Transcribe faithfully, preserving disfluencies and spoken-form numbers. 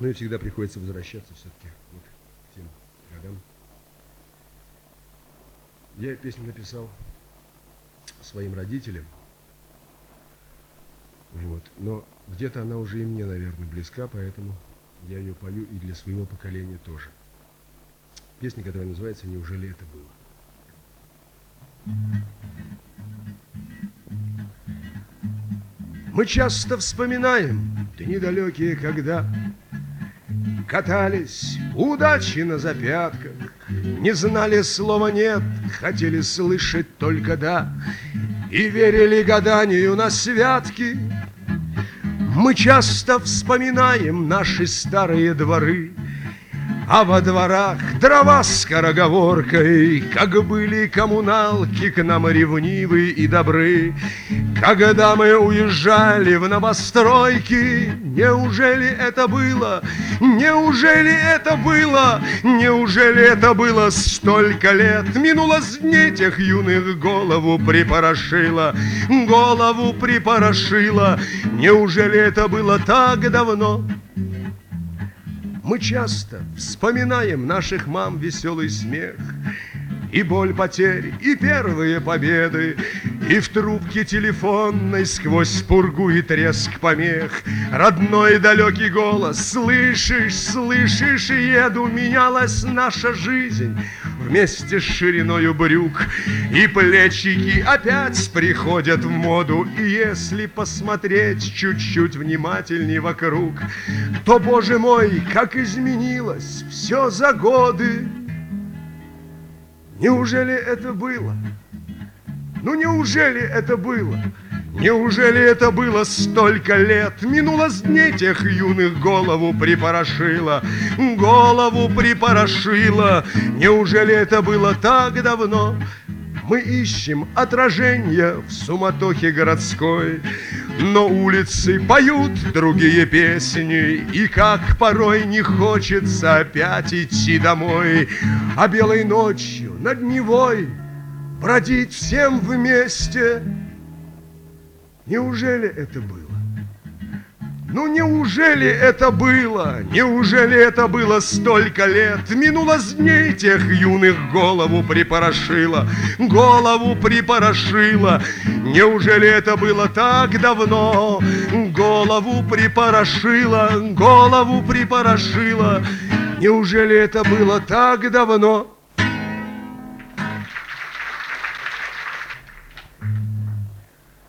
Ну и всегда приходится возвращаться все-таки вот к тем годам. Я песню написал своим родителям, вот, но где-то она уже и мне, наверное, близка, поэтому я ее пою и для своего поколения тоже. Песня, которая называется «Неужели это было?». Мы часто вспоминаем дни далекие, когда катались удачи на запятках, не знали слова «нет», хотели слышать только «да» и верили гаданию на святки. Мы часто вспоминаем наши старые дворы, а во дворах дрова с скороговоркой, как были коммуналки к нам ревнивы и добры. Когда мы уезжали в новостройки, неужели это было, неужели это было, неужели это было столько лет? Минуло с дней тех юных, голову припорошило, голову припорошило. Неужели это было так давно? Мы часто вспоминаем наших мам веселый смех, и боль потерь, и первые победы, и в трубке телефонной сквозь пургу и треск помех родной далекий голос. Слышишь, слышишь, еду, менялась наша жизнь вместе с шириною брюк, и плечики опять приходят в моду. И если посмотреть чуть-чуть внимательней вокруг, то, боже мой, как изменилось все за годы. Неужели это было? Ну неужели это было? Неужели это было столько лет? Минуло с дней тех юных, голову припорошило, голову припорошило. Неужели это было так давно? Мы ищем отражения в суматохе городской, но улицы поют другие песни, и как порой не хочется опять идти домой, а белой ночью над Невой бродить всем вместе. Неужели это было? Ну неужели это было? Неужели это было столько лет? Минуло с дней тех юных, голову припорошило, голову припорошило. Неужели это было так давно? Голову припорошило, голову припорошило. Неужели это было так давно?